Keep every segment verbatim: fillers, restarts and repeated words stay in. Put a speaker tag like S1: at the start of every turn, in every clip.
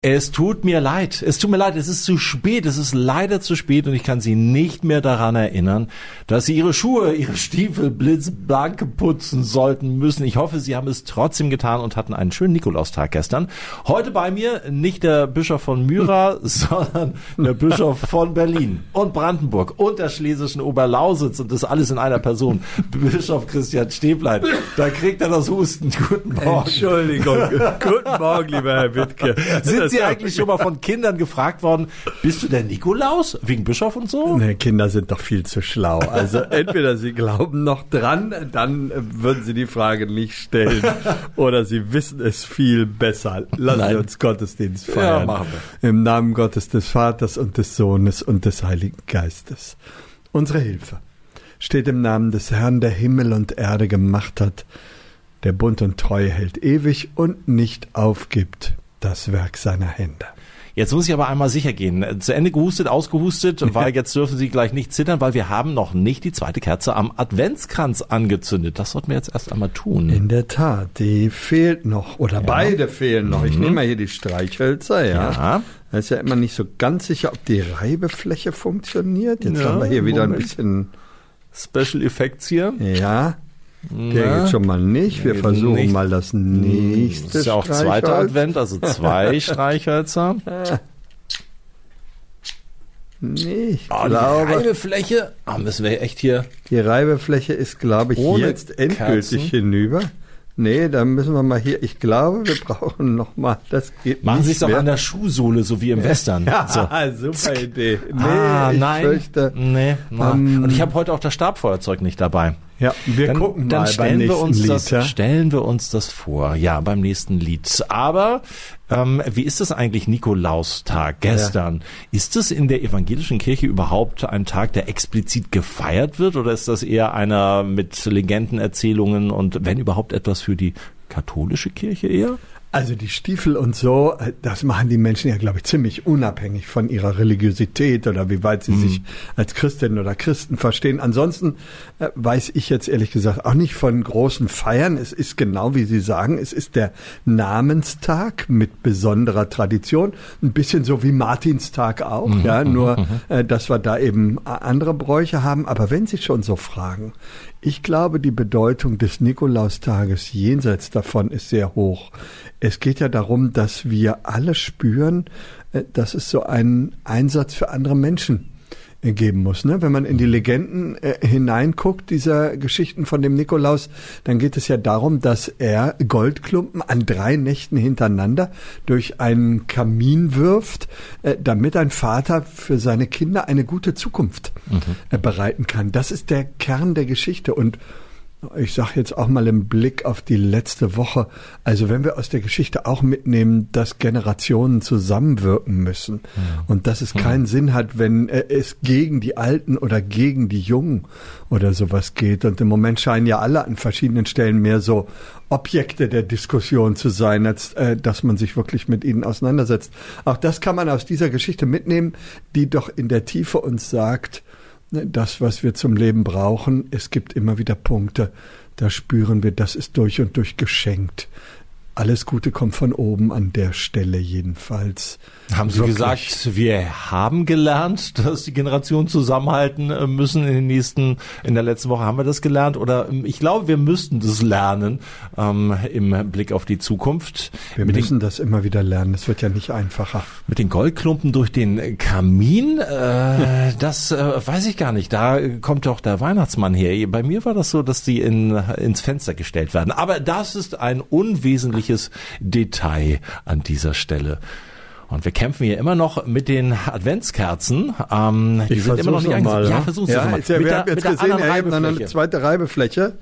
S1: Es tut mir leid, es tut mir leid, es ist zu spät, es ist leider zu spät und ich kann Sie nicht mehr daran erinnern, dass Sie Ihre Schuhe, Ihre Stiefel blitzblank putzen sollten müssen. Ich hoffe, Sie haben es trotzdem getan und hatten einen schönen Nikolaustag gestern. Heute bei mir nicht der Bischof von Myra, sondern der Bischof von Berlin und Brandenburg und der schlesischen Oberlausitz und das alles in einer Person. Bischof Christian Stäblein, da kriegt er das Husten. Guten Morgen.
S2: Entschuldigung, guten Morgen, lieber Herr Wittke.
S1: Sind Sie eigentlich schon mal von Kindern gefragt worden, bist du der Nikolaus? Wegen Bischof und so?
S2: Nee, Kinder sind doch viel zu schlau. Also entweder sie glauben noch dran, dann würden sie die Frage nicht stellen. Oder sie wissen es viel besser. Lassen Nein. Sie uns Gottesdienst feiern.
S1: Ja, machen wir.
S2: Im Namen Gottes, des Vaters und des Sohnes und des Heiligen Geistes. Unsere Hilfe steht im Namen des Herrn, der Himmel und Erde gemacht hat, der Bund und Treue hält ewig und nicht aufgibt das Werk seiner Hände.
S1: Jetzt muss ich aber einmal sicher gehen. Zu Ende gehustet, ausgehustet, weil jetzt dürfen Sie gleich nicht zittern, weil wir haben noch nicht die zweite Kerze am Adventskranz angezündet. Das sollten wir jetzt erst einmal tun.
S2: In der Tat, die fehlt noch, oder ja. beide fehlen noch. Ich mhm. nehme mal hier die Streichhölzer, ja. ja. Da ist ja immer nicht so ganz sicher, ob die Reibefläche funktioniert. Jetzt ja, haben wir hier wieder Moment. ein bisschen
S1: Special Effects hier.
S2: Ja. Der geht schon mal nicht. Wir versuchen nicht. mal das nächste. Das
S1: ist ja auch zweiter Advent, also zwei Streichhölzer.
S2: Nicht.
S1: Oh, die Reibefläche, oh, müssen wir echt hier.
S2: Die Reibefläche ist, glaube ich,
S1: Ohne
S2: jetzt endgültig
S1: Kerzen.
S2: hinüber. Nee, da müssen wir mal hier, ich glaube, wir brauchen noch mal, das geht
S1: Machen
S2: nicht
S1: Sie es doch
S2: mehr.
S1: an der Schuhsohle, so wie im Western.
S2: Ja,
S1: so.
S2: super Idee. Nee,
S1: ah,
S2: ich
S1: nein.
S2: fürchte,
S1: nee,
S2: um,
S1: und ich habe heute auch das Stabfeuerzeug nicht dabei.
S2: Ja, wir
S1: dann,
S2: gucken
S1: dann
S2: mal
S1: stellen
S2: beim
S1: wir
S2: nächsten
S1: uns
S2: Lied.
S1: Das,
S2: Ja?
S1: Stellen wir uns das vor, ja, beim nächsten Lied. Aber ähm, wie ist das eigentlich Nikolaustag gestern? Ja. Ist es in der evangelischen Kirche überhaupt ein Tag, der explizit gefeiert wird? Oder ist das eher einer mit Legendenerzählungen und wenn überhaupt etwas für die katholische Kirche eher?
S2: Also die Stiefel und so, das machen die Menschen ja, glaube ich, ziemlich unabhängig von ihrer Religiosität oder wie weit sie mhm. sich als Christinnen oder Christen verstehen. Ansonsten äh, weiß ich jetzt ehrlich gesagt auch nicht von großen Feiern. Es ist genau wie Sie sagen, es ist der Namenstag mit besonderer Tradition. Ein bisschen so wie Martinstag auch, mhm. ja, nur mhm. äh, dass wir da eben andere Bräuche haben. Aber wenn Sie schon so fragen, ich glaube, die Bedeutung des Nikolaustages jenseits davon ist sehr hoch. Es geht ja darum, dass wir alle spüren, dass es so einen Einsatz für andere Menschen geben muss. Ne? Wenn man in die Legenden äh, hineinguckt, dieser Geschichten von dem Nikolaus, dann geht es ja darum, dass er Goldklumpen an drei Nächten hintereinander durch einen Kamin wirft, äh, damit ein Vater für seine Kinder eine gute Zukunft mhm. äh, bereiten kann. Das ist der Kern der Geschichte. Und ich sage jetzt auch mal im Blick auf die letzte Woche, also wenn wir aus der Geschichte auch mitnehmen, dass Generationen zusammenwirken müssen ja. und dass es keinen ja. Sinn hat, wenn äh, es gegen die Alten oder gegen die Jungen oder sowas geht. Und im Moment scheinen ja alle an verschiedenen Stellen mehr so Objekte der Diskussion zu sein, als äh, dass man sich wirklich mit ihnen auseinandersetzt. Auch das kann man aus dieser Geschichte mitnehmen, die doch in der Tiefe uns sagt, das, was wir zum Leben brauchen, es gibt immer wieder Punkte, da spüren wir, das ist durch und durch geschenkt. Alles Gute kommt von oben, an der Stelle jedenfalls.
S1: Haben Sie wirklich gesagt, wir haben gelernt, dass die Generationen zusammenhalten müssen in den nächsten, in der letzten Woche haben wir das gelernt oder ich glaube, wir müssten das lernen ähm, im Blick auf die Zukunft.
S2: Wir mit müssen den, das immer wieder lernen, es wird ja nicht einfacher.
S1: Mit den Goldklumpen durch den Kamin, äh, das äh, weiß ich gar nicht, da kommt doch der Weihnachtsmann her. Bei mir war das so, dass die in, ins Fenster gestellt werden, aber das ist ein unwesentliches Detail an dieser Stelle. Und wir kämpfen hier immer noch mit den Adventskerzen. Ähm, die
S2: ich
S1: sind immer noch nicht
S2: eingesetzt.
S1: Ja, versuch's
S2: ja,
S1: mal.
S2: Ist ja,
S1: mit
S2: wir
S1: der,
S2: haben jetzt
S1: mit der
S2: gesehen, er hat eine
S1: Reibefläche.
S2: zweite Reibefläche.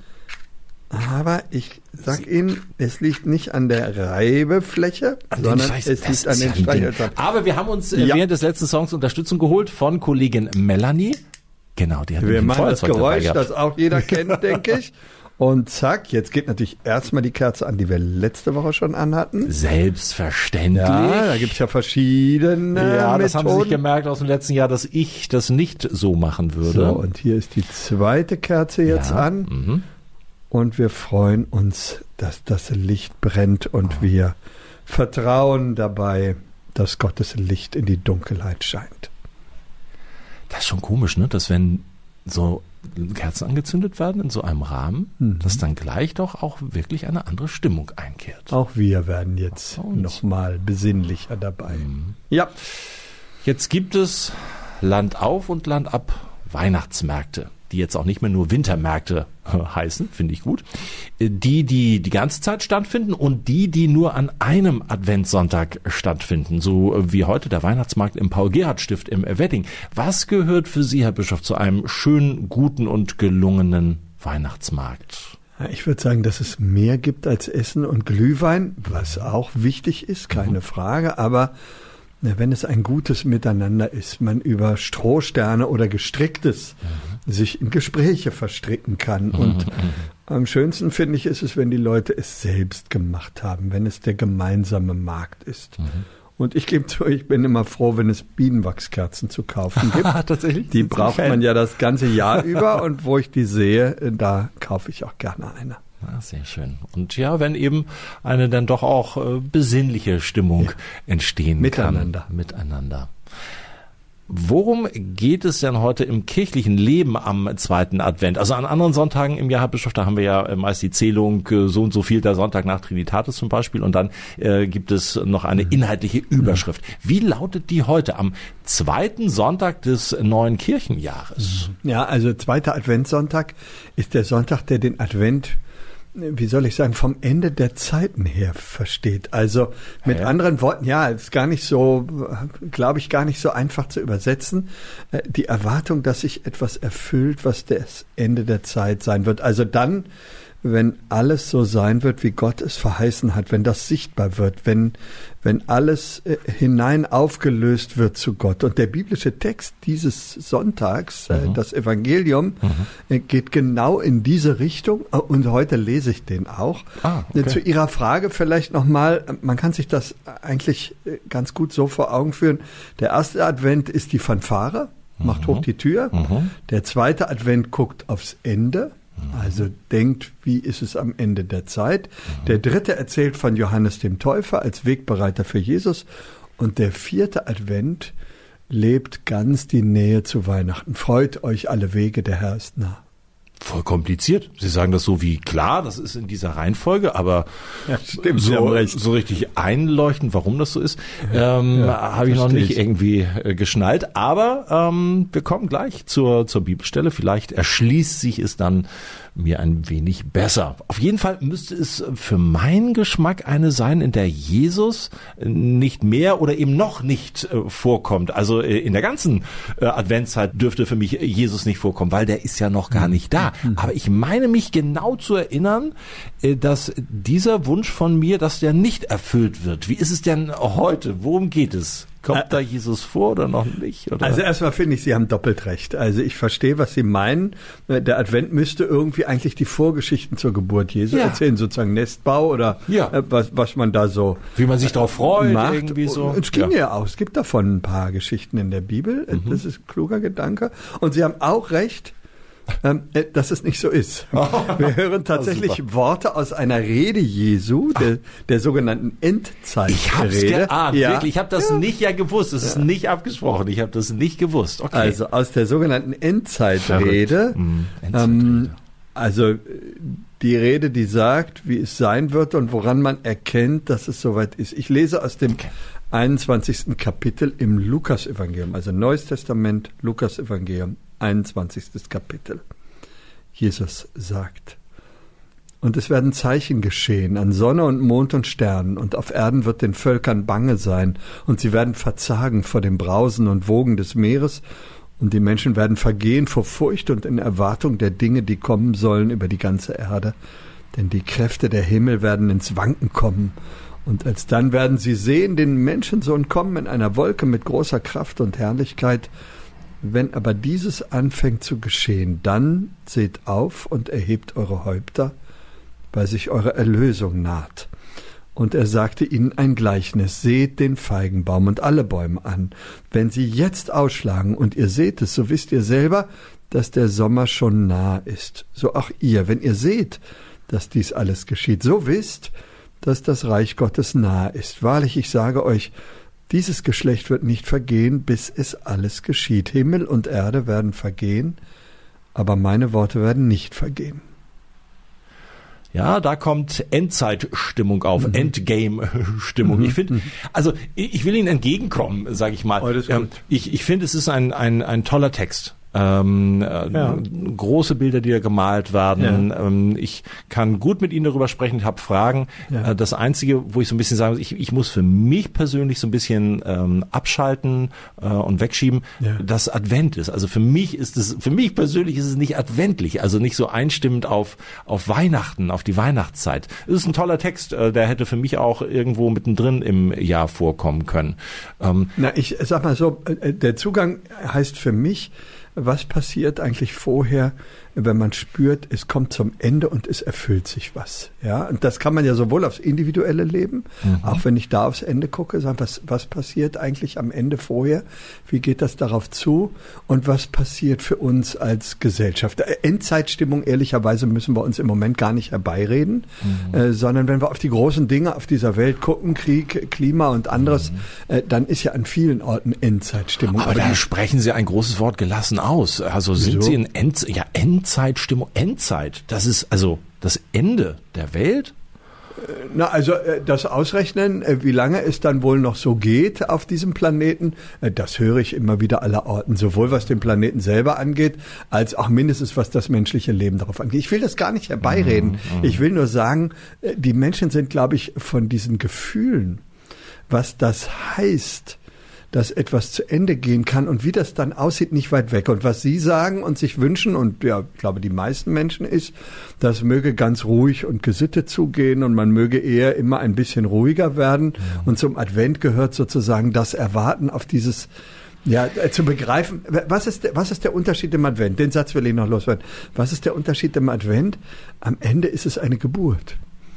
S2: Aber ich sag Ihnen, es liegt nicht an der Reibefläche,
S1: an
S2: sondern
S1: Streich,
S2: es liegt an den Streichhölzern.
S1: Aber wir haben uns äh,
S2: ja.
S1: während des letzten Songs Unterstützung geholt von Kollegin Melanie. Genau, die hat
S2: wir machen das
S1: Feuerzeug
S2: Geräusch, das auch jeder kennt, denke ich. Und zack, jetzt geht natürlich erstmal die Kerze an, die wir letzte Woche schon anhatten.
S1: Selbstverständlich.
S2: Ja, da gibt es ja verschiedene
S1: Ja, das
S2: Methoden.
S1: haben Sie sich gemerkt aus dem letzten Jahr, dass ich das nicht so machen würde.
S2: So, und hier ist die zweite Kerze jetzt
S1: ja.
S2: an.
S1: Mhm.
S2: Und wir freuen uns, dass das Licht brennt und oh. wir vertrauen dabei, dass Gottes Licht in die Dunkelheit scheint.
S1: Das ist schon komisch, ne? Dass wenn so Kerzen angezündet werden in so einem Rahmen, mhm. dass dann gleich doch auch wirklich eine andere Stimmung einkehrt.
S2: Auch wir werden jetzt nochmal besinnlicher dabei. Mhm. Ja.
S1: Jetzt gibt es Land auf und Land ab Weihnachtsmärkte, die jetzt auch nicht mehr nur Wintermärkte heißen, finde ich gut. Die, die die ganze Zeit stattfinden und die, die nur an einem Adventssonntag stattfinden, so wie heute der Weihnachtsmarkt im Paul-Gerhardt-Stift im Wedding. Was gehört für Sie, Herr Bischof, zu einem schönen, guten und gelungenen Weihnachtsmarkt?
S2: Ich würde sagen, dass es mehr gibt als Essen und Glühwein, was auch wichtig ist, keine mhm. Frage, aber wenn es ein gutes Miteinander ist, man über Strohsterne oder Gestricktes mhm. sich in Gespräche verstricken kann. Mhm. Und mhm. am schönsten finde ich ist es, wenn die Leute es selbst gemacht haben, wenn es der gemeinsame Markt ist. Mhm. Und ich gebe zu, ich bin immer froh, wenn es Bienenwachskerzen zu kaufen gibt.
S1: Tatsächlich?
S2: Die braucht man ja das ganze Jahr über und wo ich die sehe, da kaufe ich auch gerne eine.
S1: Ah, sehr schön. Und ja, wenn eben eine dann doch auch äh, besinnliche Stimmung ja. entstehen
S2: Miteinander.
S1: kann. Miteinander. Worum geht es denn heute im kirchlichen Leben am zweiten Advent? Also an anderen Sonntagen im Jahr, Herr Bischof, da haben wir ja meist die Zählung so und so viel der Sonntag nach Trinitatis zum Beispiel und dann äh, gibt es noch eine inhaltliche Überschrift. Wie lautet die heute am zweiten Sonntag des neuen Kirchenjahres?
S2: Ja, also zweiter Adventssonntag ist der Sonntag, der den Advent, wie soll ich sagen, vom Ende der Zeiten her versteht. Also mit ja, ja. anderen Worten, ja, ist gar nicht so, glaube ich, gar nicht so einfach zu übersetzen. Die Erwartung, dass sich etwas erfüllt, was das Ende der Zeit sein wird. Also dann, wenn alles so sein wird, wie Gott es verheißen hat, wenn das sichtbar wird, wenn, wenn alles äh, hinein aufgelöst wird zu Gott. Und der biblische Text dieses Sonntags, äh, mhm. das Evangelium, mhm. äh, geht genau in diese Richtung. Und heute lese ich den auch. Ah, okay. Zu Ihrer Frage vielleicht nochmal, man kann sich das eigentlich ganz gut so vor Augen führen. Der erste Advent ist die Fanfare, macht mhm. hoch die Tür. Mhm. Der zweite Advent guckt aufs Ende. Also denkt, wie ist es am Ende der Zeit. Mhm. Der dritte erzählt von Johannes dem Täufer als Wegbereiter für Jesus. Und der vierte Advent lebt ganz die Nähe zu Weihnachten. Freut euch alle Wege, der Herr ist nah.
S1: Voll kompliziert. Sie sagen das so wie klar, das ist in dieser Reihenfolge, aber
S2: ja, stimmt,
S1: so, so richtig einleuchtend, warum das so ist, ähm, ja, habe ich noch nicht irgendwie äh, geschnallt. Aber ähm, wir kommen gleich zur, zur Bibelstelle. Vielleicht erschließt sich es dann mir ein wenig besser. Auf jeden Fall müsste es für meinen Geschmack eine sein, in der Jesus nicht mehr oder eben noch nicht äh, vorkommt. Also äh, in der ganzen äh, Adventszeit dürfte für mich Jesus nicht vorkommen, weil der ist ja noch gar nicht da. Aber ich meine mich genau zu erinnern, äh, dass dieser Wunsch von mir, dass der nicht erfüllt wird. Wie ist es denn heute? Worum geht es? Kommt da Jesus vor oder noch nicht? Oder?
S2: Also erstmal finde ich, Sie haben doppelt recht. Also ich verstehe, was Sie meinen. Der Advent müsste irgendwie eigentlich die Vorgeschichten zur Geburt Jesu ja. erzählen, sozusagen Nestbau oder ja. was, was man da so
S1: wie man sich darauf freut, macht. Irgendwie so.
S2: Und es ging ja. ja auch. Es gibt davon ein paar Geschichten in der Bibel. Mhm. Das ist ein kluger Gedanke. Und Sie haben auch recht, Ähm, äh, dass es nicht so ist. Wir hören tatsächlich oh, Worte aus einer Rede Jesu, der, der sogenannten Endzeitrede.
S1: Ich hab's geahnt, ja. wirklich. Ich habe das ja. nicht ja gewusst. Das ja. ist nicht abgesprochen. Ich habe das nicht gewusst. Okay.
S2: Also aus der sogenannten Endzeitrede. Mhm. Endzeitrede. Ähm, also die Rede, die sagt, wie es sein wird und woran man erkennt, dass es soweit ist. Ich lese aus dem okay. einundzwanzigsten Kapitel im Lukas-Evangelium, also Neues Testament, Lukas-Evangelium. einundzwanzigstes Kapitel. Jesus sagt: Und es werden Zeichen geschehen an Sonne und Mond und Sternen, und auf Erden wird den Völkern bange sein, und sie werden verzagen vor dem Brausen und Wogen des Meeres, und die Menschen werden vergehen vor Furcht und in Erwartung der Dinge, die kommen sollen über die ganze Erde. Denn die Kräfte der Himmel werden ins Wanken kommen, und alsdann werden sie sehen den Menschensohn kommen in einer Wolke mit großer Kraft und Herrlichkeit. Wenn aber dieses anfängt zu geschehen, dann seht auf und erhebt eure Häupter, weil sich eure Erlösung naht. Und er sagte ihnen ein Gleichnis: Seht den Feigenbaum und alle Bäume an. Wenn sie jetzt ausschlagen und ihr seht es, so wisst ihr selber, dass der Sommer schon nah ist. So auch ihr, wenn ihr seht, dass dies alles geschieht, so wisst, dass das Reich Gottes nahe ist. Wahrlich, ich sage euch, Dieses Geschlecht wird nicht vergehen, bis es alles geschieht. Himmel und Erde werden vergehen, aber meine Worte werden nicht vergehen.
S1: Ja, da kommt Endzeitstimmung auf, mhm. Endgame-Stimmung. Mhm. Ich finde, also ich will Ihnen entgegenkommen, sage ich mal.
S2: Oh,
S1: ähm, ich ich finde, es ist ein, ein, ein toller Text. Ähm, ja. Große Bilder, die da gemalt werden. Ja. Ähm, ich kann gut mit Ihnen darüber sprechen, ich habe Fragen. Ja. Äh, das Einzige, wo ich so ein bisschen sagen muss, ich, ich muss für mich persönlich so ein bisschen ähm, abschalten äh, und wegschieben, ja. dass Advent ist. Also für mich ist es, für mich persönlich ist es nicht adventlich, also nicht so einstimmend auf, auf Weihnachten, auf die Weihnachtszeit. Es ist ein toller Text, äh, der hätte für mich auch irgendwo mittendrin im Jahr vorkommen können.
S2: Ähm, Na, ich sag mal so, der Zugang heißt für mich, was passiert eigentlich vorher, wenn man spürt, es kommt zum Ende und es erfüllt sich was. Ja, und das kann man ja sowohl aufs individuelle Leben, mhm. auch wenn ich da aufs Ende gucke, sagen, was, was passiert eigentlich am Ende vorher? Wie geht das darauf zu? Und was passiert für uns als Gesellschaft? Endzeitstimmung, ehrlicherweise, müssen wir uns im Moment gar nicht herbeireden, mhm. äh, sondern wenn wir auf die großen Dinge auf dieser Welt gucken, Krieg, Klima und anderes, mhm. äh, dann ist ja an vielen Orten Endzeitstimmung.
S1: Aber, Aber da sprechen Sie ein großes Wort gelassen aus. Also sind Wieso? Sie in End, ja, Endzeitstimmung, Endzeit, das ist also das Ende der Welt?
S2: Na, also das Ausrechnen, wie lange es dann wohl noch so geht auf diesem Planeten, das höre ich immer wieder allerorten, sowohl was den Planeten selber angeht, als auch mindestens was das menschliche Leben darauf angeht. Ich will das gar nicht herbeireden. Mhm, ich will nur sagen, die Menschen sind, glaube ich, von diesen Gefühlen, was das heißt, dass etwas zu Ende gehen kann und wie das dann aussieht, nicht weit weg. Und was Sie sagen und sich wünschen, und ja, ich glaube, die meisten Menschen ist, das möge ganz ruhig und gesittet zugehen und man möge eher immer ein bisschen ruhiger werden. Ja. Und zum Advent gehört sozusagen das Erwarten auf dieses, ja, äh, zu begreifen, was ist, der, was ist der Unterschied im Advent? Den Satz will ich noch loswerden. Was ist der Unterschied im Advent? Am Ende ist es eine Geburt.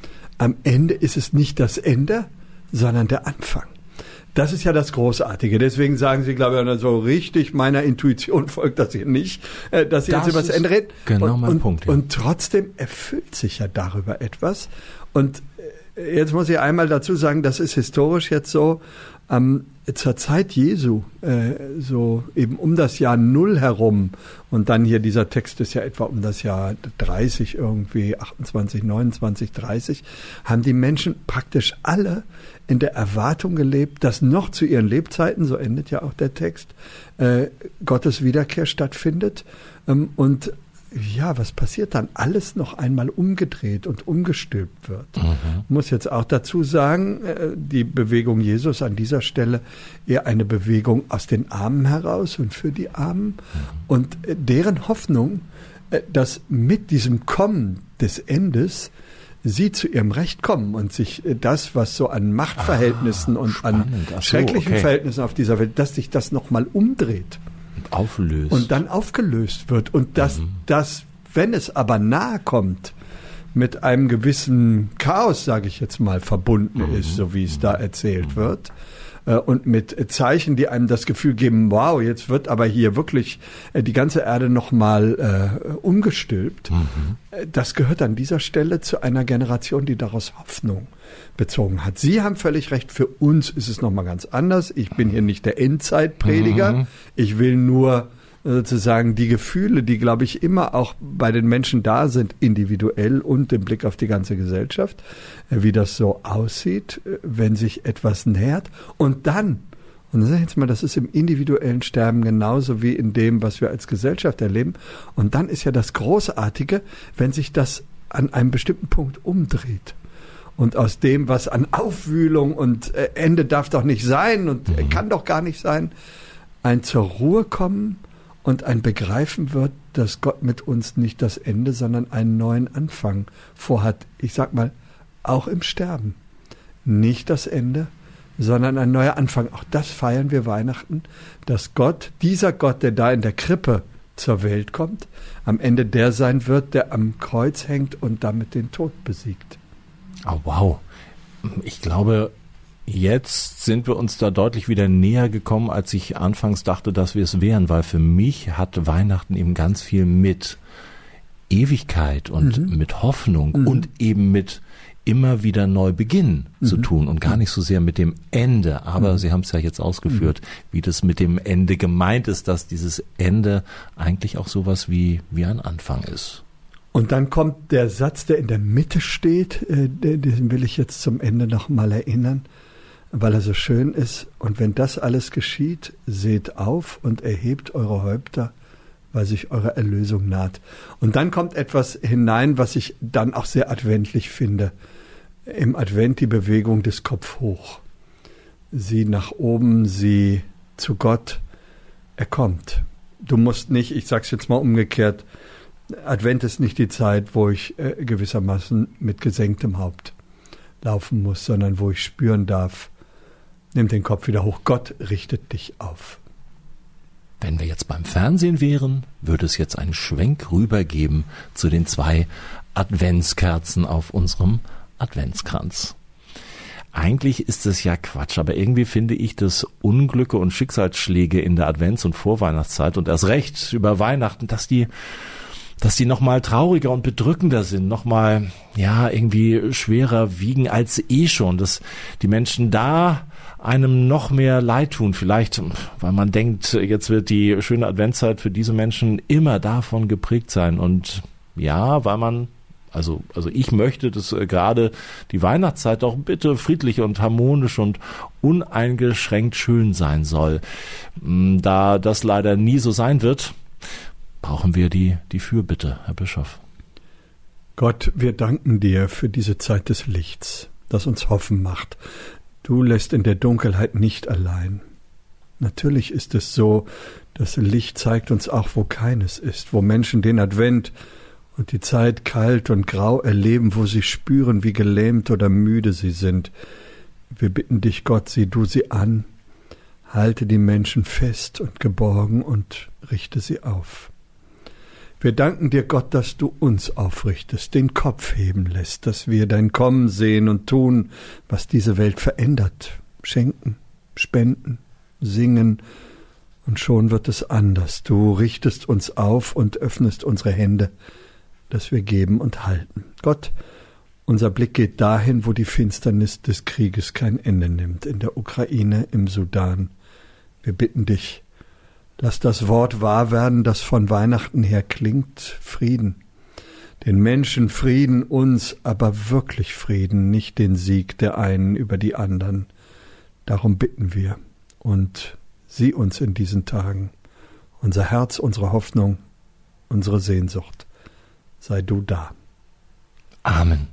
S2: Am Ende ist es nicht das Ende, sondern der Anfang. Das ist ja das Großartige. Deswegen sagen Sie, glaube ich, so richtig meiner Intuition folgt das hier nicht, dass Sie das jetzt über das Ende reden.
S1: Genau mein
S2: und,
S1: Punkt. Ja.
S2: Und trotzdem erfüllt sich ja darüber etwas. Und jetzt muss ich einmal dazu sagen, das ist historisch jetzt so, ähm, zur Zeit Jesu, äh, so eben um das Jahr Null herum, und dann hier dieser Text ist ja etwa um das Jahr dreißig irgendwie, achtundzwanzig, neunundzwanzig, dreißig, haben die Menschen praktisch alle in der Erwartung gelebt, dass noch zu ihren Lebzeiten, so endet ja auch der Text, äh, Gottes Wiederkehr stattfindet. Ähm, und ja, was passiert dann? Alles noch einmal umgedreht und umgestülpt wird. Mhm. Ich muss jetzt auch dazu sagen, die Bewegung Jesus an dieser Stelle eher eine Bewegung aus den Armen heraus und für die Armen. Mhm. Und deren Hoffnung, dass mit diesem Kommen des Endes sie zu ihrem Recht kommen und sich das, was so an Machtverhältnissen ah, und spannend. an so, schrecklichen okay. Verhältnissen auf dieser Welt, dass sich das nochmal umdreht.
S1: Auflöst.
S2: Und dann aufgelöst wird. Und dass mhm. das, wenn es aber nahe kommt, mit einem gewissen Chaos, sage ich jetzt mal, verbunden mhm. ist, so wie es da erzählt mhm. wird. Äh, und mit Zeichen, die einem das Gefühl geben, wow, jetzt wird aber hier wirklich äh, die ganze Erde nochmal äh, umgestülpt. Mhm. Äh, das gehört an dieser Stelle zu einer Generation, die daraus Hoffnung bezogen hat. Sie haben völlig recht, für uns ist es nochmal ganz anders. Ich bin hier nicht der Endzeitprediger. Mhm. Ich will nur sozusagen die Gefühle, die, glaube ich, immer auch bei den Menschen da sind, individuell und im Blick auf die ganze Gesellschaft, wie das so aussieht, wenn sich etwas nähert. Und dann, und dann sage ich jetzt mal, das ist im individuellen Sterben genauso wie in dem, was wir als Gesellschaft erleben. Und dann ist ja das Großartige, wenn sich das an einem bestimmten Punkt umdreht. Und aus dem, was an Aufwühlung und Ende darf doch nicht sein und mhm. kann doch gar nicht sein, ein zur Ruhe kommen und ein Begreifen wird, dass Gott mit uns nicht das Ende, sondern einen neuen Anfang vorhat. Ich sag mal, auch im Sterben. Nicht das Ende, sondern ein neuer Anfang. Auch das feiern wir Weihnachten, dass Gott, dieser Gott, der da in der Krippe zur Welt kommt, am Ende der sein wird, der am Kreuz hängt und damit den Tod besiegt.
S1: Oh, wow. Ich glaube, jetzt sind wir uns da deutlich wieder näher gekommen, als ich anfangs dachte, dass wir es wären, weil für mich hat Weihnachten eben ganz viel mit Ewigkeit und mhm. mit Hoffnung mhm. und eben mit immer wieder neu beginnen mhm. zu tun und gar nicht so sehr mit dem Ende. Aber mhm. Sie haben es ja jetzt ausgeführt, mhm. wie das mit dem Ende gemeint ist, dass dieses Ende eigentlich auch sowas wie, wie ein Anfang ist.
S2: Und dann kommt der Satz, der in der Mitte steht, äh, den will ich jetzt zum Ende noch mal erinnern, weil er so schön ist. Und wenn das alles geschieht, seht auf und erhebt eure Häupter, weil sich eure Erlösung naht. Und dann kommt etwas hinein, was ich dann auch sehr adventlich finde. Im Advent die Bewegung des Kopf hoch. Sie nach oben, sie zu Gott. Er kommt. Du musst nicht, ich sag's jetzt mal umgekehrt, Advent ist nicht die Zeit, wo ich äh, gewissermaßen mit gesenktem Haupt laufen muss, sondern wo ich spüren darf, nimm den Kopf wieder hoch, Gott richtet dich auf.
S1: Wenn wir jetzt beim Fernsehen wären, würde es jetzt einen Schwenk rübergeben zu den zwei Adventskerzen auf unserem Adventskranz. Eigentlich ist es ja Quatsch, aber irgendwie finde ich, dass Unglücke und Schicksalsschläge in der Advents- und Vorweihnachtszeit und erst recht über Weihnachten, dass die dass die noch mal trauriger und bedrückender sind, noch mal ja irgendwie schwerer wiegen als eh schon, dass die Menschen da einem noch mehr leid tun, vielleicht weil man denkt, jetzt wird die schöne Adventszeit für diese Menschen immer davon geprägt sein und ja, weil man also also ich möchte, dass gerade die Weihnachtszeit auch bitte friedlich und harmonisch und uneingeschränkt schön sein soll. Da das leider nie so sein wird, brauchen wir die, die Fürbitte, Herr Bischof.
S2: Gott, wir danken dir für diese Zeit des Lichts, das uns Hoffen macht. Du lässt in der Dunkelheit nicht allein. Natürlich ist es so, das Licht zeigt uns auch, wo keines ist, wo Menschen den Advent und die Zeit kalt und grau erleben, wo sie spüren, wie gelähmt oder müde sie sind. Wir bitten dich, Gott, sieh du sie an, halte die Menschen fest und geborgen und richte sie auf. Wir danken dir, Gott, dass du uns aufrichtest, den Kopf heben lässt, dass wir dein Kommen sehen und tun, was diese Welt verändert, schenken, spenden, singen, und schon wird es anders. Du richtest uns auf und öffnest unsere Hände, dass wir geben und halten. Gott, unser Blick geht dahin, wo die Finsternis des Krieges kein Ende nimmt, in der Ukraine, im Sudan. Wir bitten dich, lass das Wort wahr werden, das von Weihnachten her klingt, Frieden. Den Menschen Frieden, uns aber wirklich Frieden, nicht den Sieg der einen über die anderen. Darum bitten wir und sieh uns in diesen Tagen. Unser Herz, unsere Hoffnung, unsere Sehnsucht. Sei du da.
S1: Amen.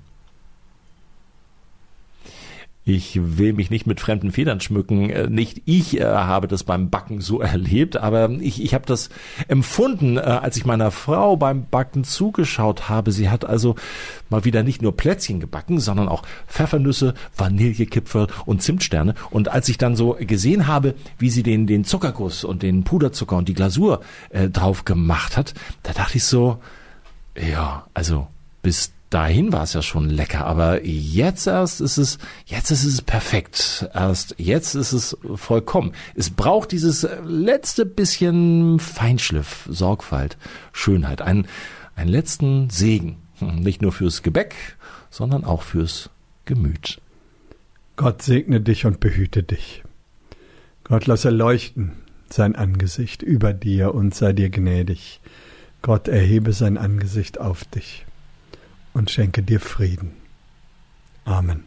S1: Ich will mich nicht mit fremden Federn schmücken. Nicht ich äh, habe das beim Backen so erlebt, aber ich, ich habe das empfunden, äh, als ich meiner Frau beim Backen zugeschaut habe. Sie hat also mal wieder nicht nur Plätzchen gebacken, sondern auch Pfeffernüsse, Vanillekipferl und Zimtsterne. Und als ich dann so gesehen habe, wie sie den, den Zuckerguss und den Puderzucker und die Glasur äh, drauf gemacht hat, da dachte ich so, ja, also bis dahin war es ja schon lecker, aber jetzt erst ist es, jetzt ist es perfekt. Erst jetzt ist es vollkommen. Es braucht dieses letzte bisschen Feinschliff, Sorgfalt, Schönheit, einen, einen letzten Segen. Nicht nur fürs Gebäck, sondern auch fürs Gemüt.
S2: Gott segne dich und behüte dich. Gott lass erleuchten sein Angesicht über dir und sei dir gnädig. Gott erhebe sein Angesicht auf dich und schenke dir Frieden. Amen.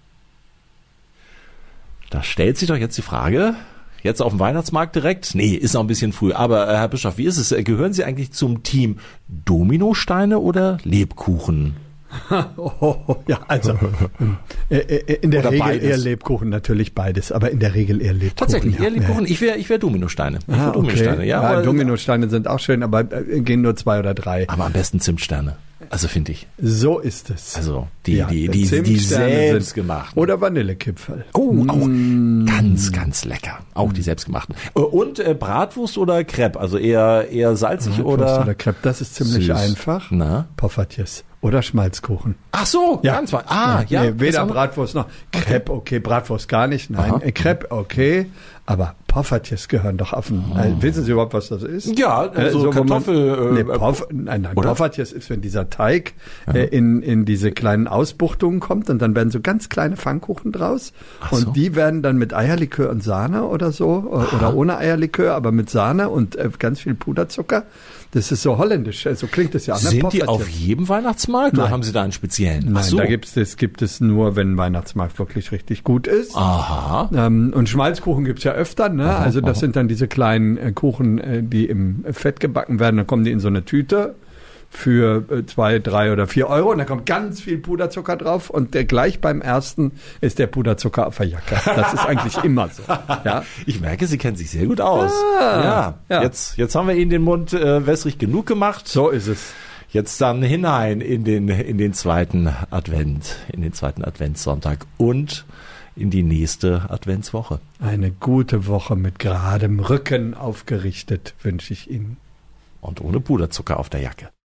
S1: Da stellt sich doch jetzt die Frage, jetzt auf dem Weihnachtsmarkt direkt? Nee, ist noch ein bisschen früh. Aber äh, Herr Bischof, wie ist es? Gehören Sie eigentlich zum Team Dominosteine oder Lebkuchen?
S2: Oh, ja, also äh, äh, in der Oder Regel beides. Eher Lebkuchen, natürlich beides, aber in der Regel eher Lebkuchen.
S1: Tatsächlich,
S2: ja.
S1: eher Lebkuchen. Ich wäre ich wär Dominosteine. Ich
S2: ah,
S1: wär Dominosteine,
S2: okay.
S1: ja.
S2: ja
S1: aber,
S2: Dominosteine sind auch schön, aber äh, gehen nur zwei oder drei.
S1: Aber am besten Zimtsterne. Also finde ich.
S2: So ist es.
S1: Also die,
S2: ja,
S1: die, die, die selbstgemachten.
S2: Oder Vanillekipferl.
S1: Oh, auch mm. ganz, ganz lecker. Auch die selbstgemachten. Und äh, Bratwurst oder Crepe? Also eher, eher salzig
S2: Bratwurst
S1: oder?
S2: oder Crepe, das ist ziemlich
S1: süß.
S2: Einfach.
S1: Na?
S2: Poffertjes. Oder Schmalzkuchen.
S1: Ach so,
S2: ja.
S1: ganz weit. Ah, ja.
S2: ja nee, weder Bratwurst noch Crepe, okay, Bratwurst gar nicht. Nein, Aha. Crepe, okay. Aber Poffertjes gehören doch auf den,
S1: Oh.
S2: äh, wissen Sie überhaupt, was das ist?
S1: Ja, also
S2: wo man-
S1: Kartoffel.
S2: nee,
S1: äh,
S2: Poff, nein, nein,
S1: oder?
S2: Poffertjes ist, wenn dieser Teig äh, in, in diese kleinen Ausbuchtungen kommt und dann werden so ganz kleine Pfannkuchen draus
S1: Ach
S2: und
S1: so.
S2: die werden dann mit Eierlikör und Sahne oder so äh, oder ohne Eierlikör, aber mit Sahne und äh, ganz viel Puderzucker. Das ist so holländisch, äh, so klingt es ja. Ne?
S1: Sind die
S2: Poffertjes.
S1: auf jedem Weihnachtsmarkt oder
S2: Nein.
S1: haben Sie da einen speziellen?
S2: Nein,
S1: Ach so.
S2: da gibt es das gibt es nur, wenn Weihnachtsmarkt wirklich richtig gut ist.
S1: Aha.
S2: Ähm, und Schmalzkuchen gibt's ja öfter, ne?
S1: Aha,
S2: Also das
S1: aha.
S2: sind dann diese kleinen äh, Kuchen, äh, die im Fett gebacken werden. Dann kommen die in so eine Tüte für äh, zwei, drei oder vier Euro und da kommt ganz viel Puderzucker drauf und der, gleich beim ersten ist der Puderzucker auf der Jacke. Das ist eigentlich immer so. Ja?
S1: Ich merke, Sie kennen sich sehr gut aus.
S2: Ah,
S1: ja,
S2: ja.
S1: Jetzt, jetzt haben wir Ihnen den Mund äh, wässrig genug gemacht.
S2: So ist es.
S1: Jetzt dann hinein in den, in den zweiten Advent, in den zweiten Adventssonntag und in die nächste Adventswoche.
S2: Eine gute Woche mit geradem Rücken aufgerichtet wünsche ich Ihnen.
S1: Und ohne Puderzucker auf der Jacke.